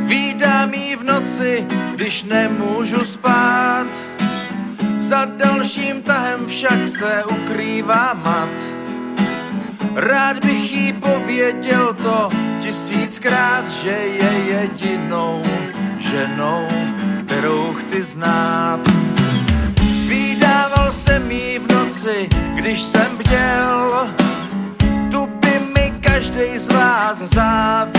Vídám jí v noci, když nemůžu spát. Za dalším tahem však se ukrývá mat. Rád bych jí pověděl to 1000krát, že je jedinou ženou, kterou chci znát. Vídával jsem jí v noci, když jsem bděl, tu by mi každej z vás záviděl.